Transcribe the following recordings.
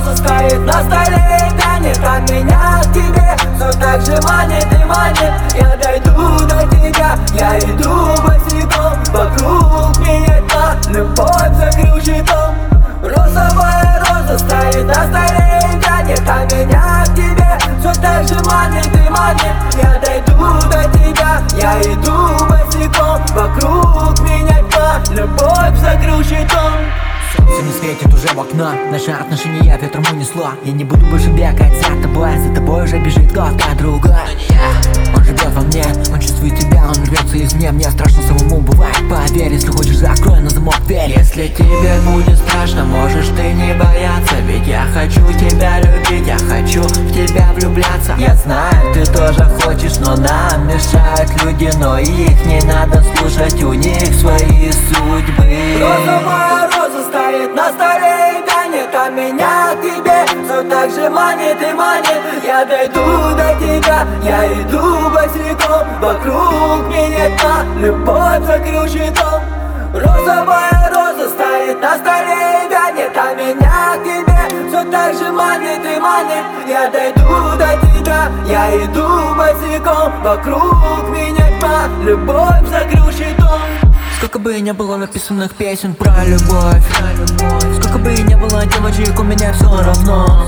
роза стоит на столе, тянет от меня к тебе. Все так же манит и манит, я дойду до тебя. Я иду босиком, вокруг меня тьма, любовь закрыл щитом. Розовая роза стоит на столе, тянет от меня к тебе. Все так же манит и манит, я дойду до тебя. Я иду босиком, вокруг меня тьма, любовь закрыл щитом. Солнце не светит уже в окно, наши отношения ветром унесло. Я не буду больше бегать за тобой уже бежит кто-то другой. Но не я, он живет во мне, он чувствует тебя, он рвется из мне. Мне страшно самому бывает, поверь, если хочешь, закрой на замок дверь. Если тебе будет страшно, можешь ты не бояться, ведь я хочу тебя любить, я хочу в тебя влюбляться. Я знаю, ты тоже хочешь, но нам мешают люди, но их не надо слушать, у них свои судьбы. Розовая роза стоит на столе и тянет от меня к тебе. Все так же манит и манит, я дойду до тебя. Я иду босиком, вокруг меня тьма, любовь закрыл щитом. Розовая роза стоит на столе и тянет от меня к тебе. Все так же манит и манит, я дойду до тебя. Я иду босиком, вокруг меня тьма, любовь закрыл щитом. Сколько бы не было написанных песен про любовь, сколько бы не было девочек, у меня все равно.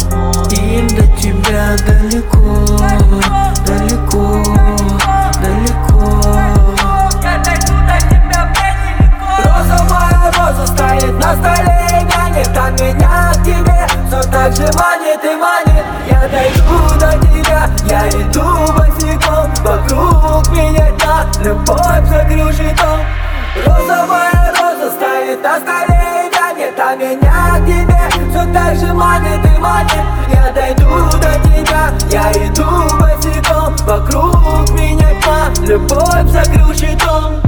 Им до тебя далеко, далеко, далеко. Я дойду до тебя недалеко. Розовая роза стоит на столе и тянет от меня к тебе. Все так же манит и манит, я дойду до тебя. Я иду босиком, вокруг меня тьма, любовь закрыл щитом. Розовая роза стоит на столе и тянет от меня к тебе. Все так же манит и манит, я дойду до тебя. Я иду босиком, вокруг меня тьма, любовь закрыл щитом.